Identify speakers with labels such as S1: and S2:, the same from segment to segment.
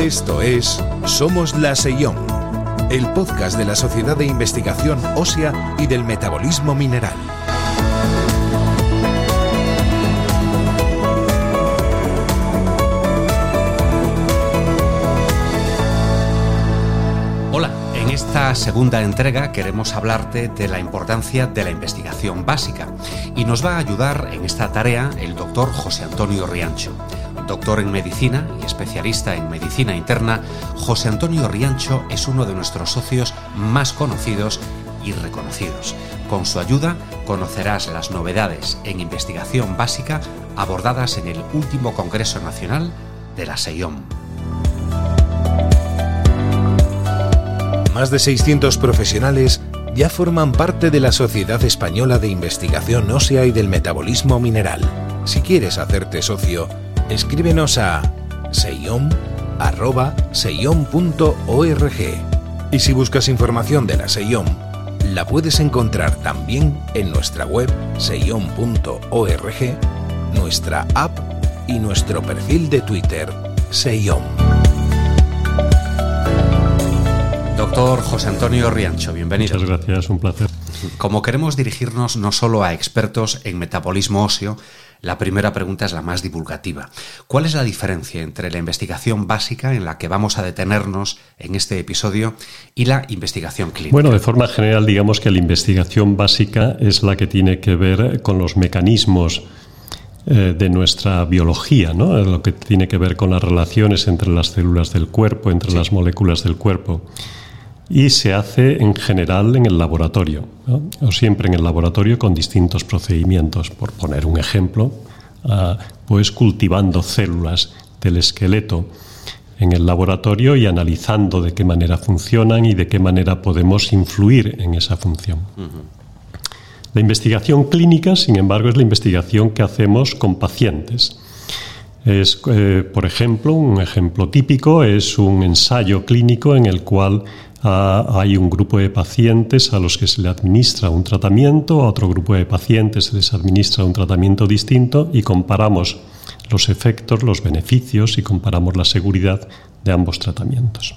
S1: Esto es Somos la SEIOM, el podcast de la Sociedad de Investigación Ósea y del Metabolismo Mineral.
S2: Hola, en esta segunda entrega queremos hablarte de la importancia de la investigación básica y nos va a ayudar en esta tarea el doctor José Antonio Riancho. Doctor en medicina y especialista en medicina interna, José Antonio Riancho es uno de nuestros socios más conocidos y reconocidos. Con su ayuda conocerás las novedades en investigación básica abordadas en el último Congreso Nacional de la SEIOM.
S1: Más de 600 profesionales ya forman parte de la Sociedad Española de Investigación Ósea y del Metabolismo Mineral. Si quieres hacerte socio, escríbenos a seiom@seiom.org. Y si buscas información de la SEIOM, la puedes encontrar también en nuestra web seiom.org, nuestra app y nuestro perfil de Twitter, SEIOM.
S2: Doctor José Antonio Riancho, bienvenido.
S3: Muchas gracias, un placer.
S2: Como queremos dirigirnos no solo a expertos en metabolismo óseo, la primera pregunta es la más divulgativa. ¿Cuál es la diferencia entre la investigación básica, en la que vamos a detenernos en este episodio, y la investigación clínica?
S3: Bueno, de forma general, digamos que la investigación básica es la que tiene que ver con los mecanismos de nuestra biología, ¿no? Lo que tiene que ver con las relaciones entre las células del cuerpo, entre las moléculas del cuerpo. Y se hace en general en el laboratorio, ¿no? O siempre en el laboratorio con distintos procedimientos. Por poner un ejemplo, pues cultivando células del esqueleto en el laboratorio y analizando de qué manera funcionan y de qué manera podemos influir en esa función. La investigación clínica, sin embargo, es la investigación que hacemos con pacientes. Es, por ejemplo, un ejemplo típico es un ensayo clínico en el cual hay un grupo de pacientes a los que se le administra un tratamiento, a otro grupo de pacientes se les administra un tratamiento distinto y comparamos los efectos, los beneficios y comparamos la seguridad de ambos tratamientos.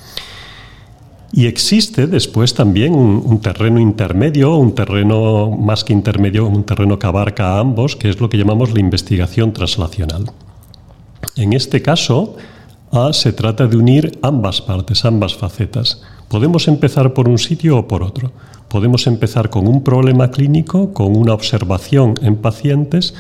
S3: Y existe después también un terreno intermedio, un terreno más que intermedio, un terreno que abarca a ambos, que es lo que llamamos la investigación translacional. En este caso, se trata de unir ambas partes, ambas facetas. Podemos empezar por un sitio o por otro. Podemos empezar con un problema clínico, con una observación en pacientes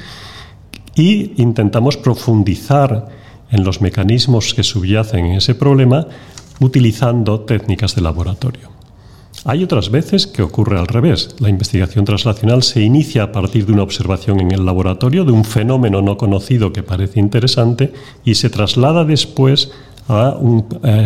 S3: y intentamos profundizar en los mecanismos que subyacen en ese problema utilizando técnicas de laboratorio. Hay otras veces que ocurre al revés. La investigación translacional se inicia a partir de una observación en el laboratorio de un fenómeno no conocido que parece interesante y se traslada después a un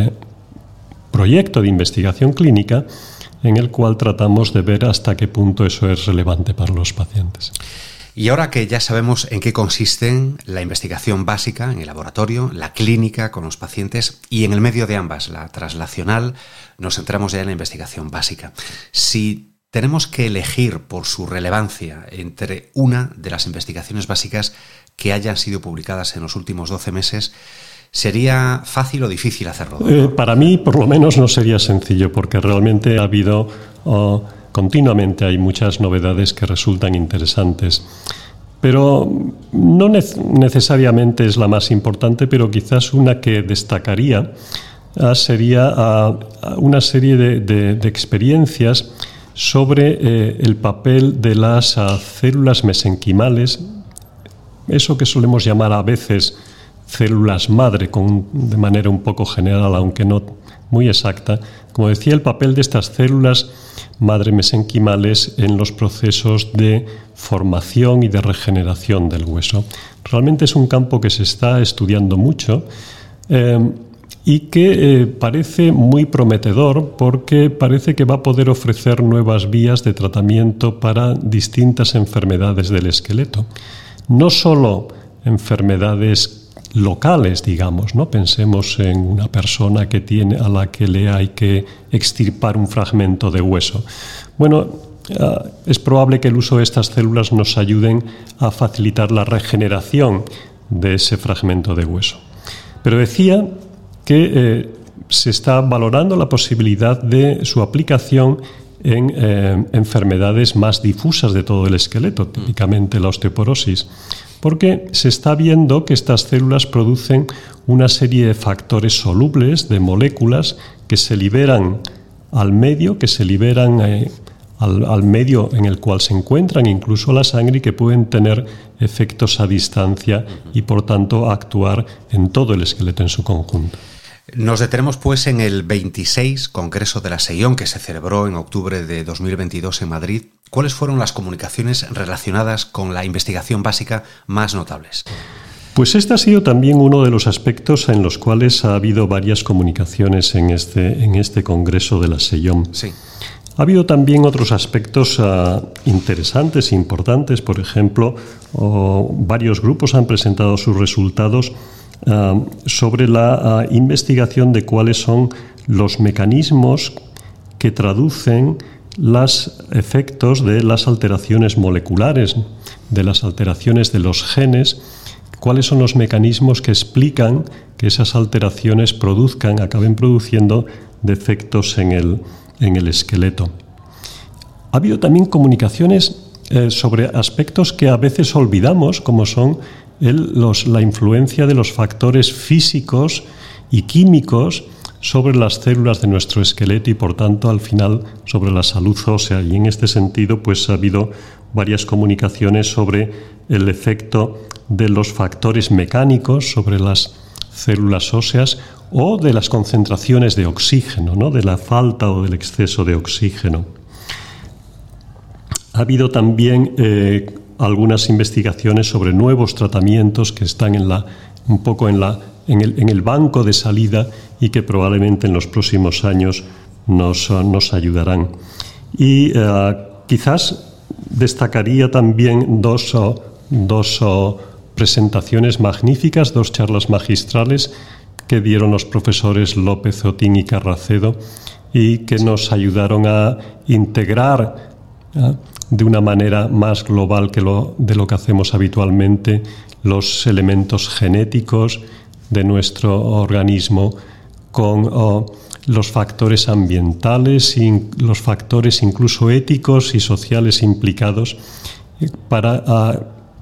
S3: proyecto de investigación clínica en el cual tratamos de ver hasta qué punto eso es relevante para los pacientes.
S2: Y ahora que ya sabemos en qué consisten la investigación básica en el laboratorio, la clínica con los pacientes y en el medio de ambas, la translacional, nos centramos ya en la investigación básica. Si tenemos que elegir por su relevancia entre una de las investigaciones básicas que hayan sido publicadas en los últimos 12 meses, ¿sería fácil o difícil hacerlo?
S3: Para mí, por lo menos, no sería sencillo, porque realmente ha habido... continuamente hay muchas novedades que resultan interesantes, pero no necesariamente es la más importante, pero quizás una que destacaría sería una serie de experiencias sobre el papel de las células mesenquimales, eso que solemos llamar a veces células madre, de manera un poco general, aunque no muy exacta. Como decía, el papel de estas células madre mesenquimales en los procesos de formación y de regeneración del hueso. Realmente es un campo que se está estudiando mucho y que parece muy prometedor, porque parece que va a poder ofrecer nuevas vías de tratamiento para distintas enfermedades del esqueleto. No solo enfermedades locales, digamos, ¿no? Pensemos en una persona a la que le hay que extirpar un fragmento de hueso. Bueno, es probable que el uso de estas células nos ayuden a facilitar la regeneración de ese fragmento de hueso. Pero decía que se está valorando la posibilidad de su aplicación en enfermedades más difusas de todo el esqueleto, típicamente la osteoporosis, porque se está viendo que estas células producen una serie de factores solubles, de moléculas que se liberan al medio, al medio en el cual se encuentran, incluso a la sangre, y que pueden tener efectos a distancia y, por tanto, actuar en todo el esqueleto en su conjunto.
S2: Nos detenemos pues en el 26 Congreso de la SEIOM, que se celebró en octubre de 2022 en Madrid. ¿Cuáles fueron las comunicaciones relacionadas con la investigación básica más notables?
S3: Pues este ha sido también uno de los aspectos en los cuales ha habido varias comunicaciones en este Congreso de la SEIOM.
S2: Sí.
S3: Ha habido también otros aspectos interesantes e importantes. Por ejemplo, varios grupos han presentado sus resultados sobre la investigación de cuáles son los mecanismos que traducen los efectos de las alteraciones moleculares, de las alteraciones de los genes, cuáles son los mecanismos que explican que esas alteraciones acaben produciendo defectos en el esqueleto. Ha habido también comunicaciones sobre aspectos que a veces olvidamos, como son la influencia de los factores físicos y químicos sobre las células de nuestro esqueleto y, por tanto, al final, sobre la salud ósea. Y en este sentido, pues ha habido varias comunicaciones sobre el efecto de los factores mecánicos sobre las células óseas o de las concentraciones de oxígeno, ¿no?, de la falta o del exceso de oxígeno. Ha habido también algunas investigaciones sobre nuevos tratamientos que están en el banco de salida y que probablemente en los próximos años nos ayudarán. Y quizás destacaría también dos presentaciones magníficas, dos charlas magistrales que dieron los profesores López Otín y Carracedo y que nos ayudaron a integrar de una manera más global de lo que hacemos habitualmente los elementos genéticos de nuestro organismo con los factores ambientales y los factores incluso éticos y sociales implicados para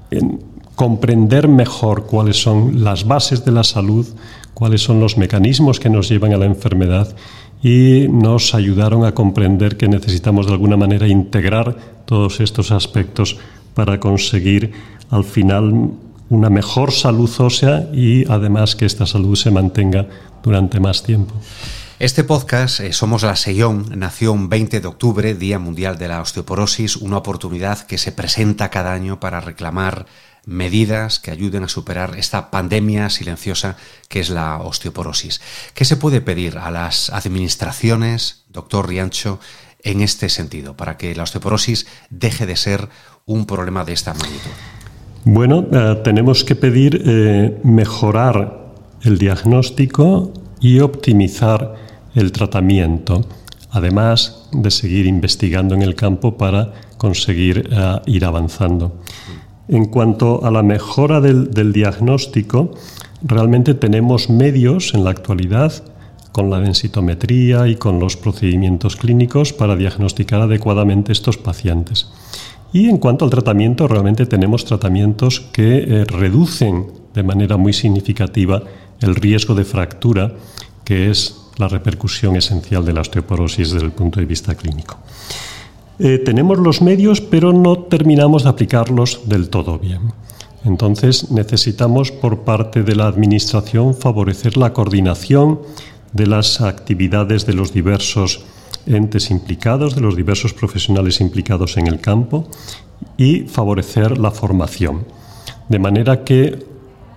S3: comprender mejor cuáles son las bases de la salud, cuáles son los mecanismos que nos llevan a la enfermedad, y nos ayudaron a comprender que necesitamos de alguna manera integrar todos estos aspectos para conseguir al final una mejor salud ósea y además que esta salud se mantenga durante más tiempo.
S2: Este podcast, Somos la SEIOM, nació un 20 de octubre, Día Mundial de la Osteoporosis, una oportunidad que se presenta cada año para reclamar medidas que ayuden a superar esta pandemia silenciosa que es la osteoporosis. ¿Qué se puede pedir a las administraciones, doctor Riancho, en este sentido, para que la osteoporosis deje de ser un problema de esta magnitud?
S3: Bueno, tenemos que pedir mejorar el diagnóstico y optimizar el tratamiento, además de seguir investigando en el campo para conseguir ir avanzando. En cuanto a la mejora del diagnóstico, realmente tenemos medios en la actualidad con la densitometría y con los procedimientos clínicos para diagnosticar adecuadamente estos pacientes. Y en cuanto al tratamiento, realmente tenemos tratamientos que reducen de manera muy significativa el riesgo de fractura, que es la repercusión esencial de la osteoporosis desde el punto de vista clínico. Tenemos los medios, pero no terminamos de aplicarlos del todo bien. Entonces necesitamos por parte de la Administración favorecer la coordinación de las actividades de los diversos entes implicados, de los diversos profesionales implicados en el campo y favorecer la formación, de manera que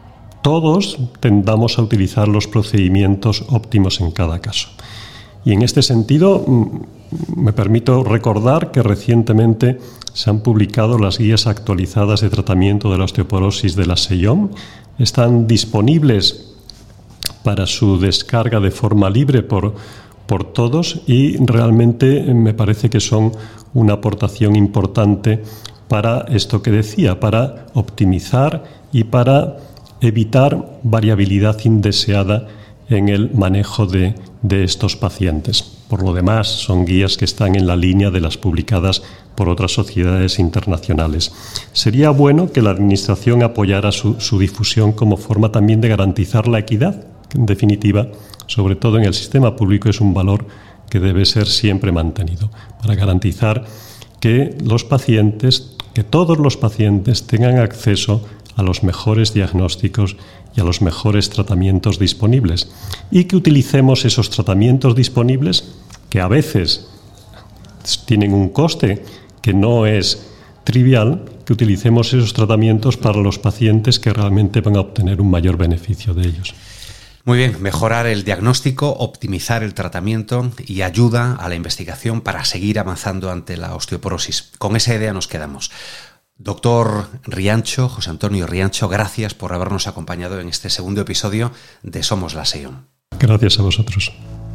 S3: todos tendamos a utilizar los procedimientos óptimos en cada caso. Y en este sentido, me permito recordar que recientemente se han publicado las guías actualizadas de tratamiento de la osteoporosis de la SEIOM. Están disponibles para su descarga de forma libre por todos y realmente me parece que son una aportación importante para esto que decía, para optimizar y para evitar variabilidad indeseada en el manejo de estos pacientes. Por lo demás, son guías que están en la línea de las publicadas por otras sociedades internacionales. Sería bueno que la Administración apoyara su difusión como forma también de garantizar la equidad, que en definitiva, sobre todo en el sistema público, es un valor que debe ser siempre mantenido, para garantizar que todos los pacientes tengan acceso a los mejores diagnósticos y a los mejores tratamientos disponibles, y que utilicemos esos tratamientos disponibles, que a veces tienen un coste que no es trivial, que utilicemos esos tratamientos para los pacientes que realmente van a obtener un mayor beneficio de ellos.
S2: Muy bien, mejorar el diagnóstico, optimizar el tratamiento y ayuda a la investigación para seguir avanzando ante la osteoporosis. Con esa idea nos quedamos. Doctor Riancho, José Antonio Riancho, gracias por habernos acompañado en este segundo episodio de Somos la SEIOM.
S3: Gracias a vosotros.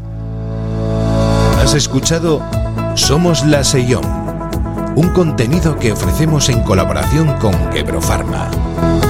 S1: Has escuchado Somos la SEIOM, un contenido que ofrecemos en colaboración con Gebrofarma.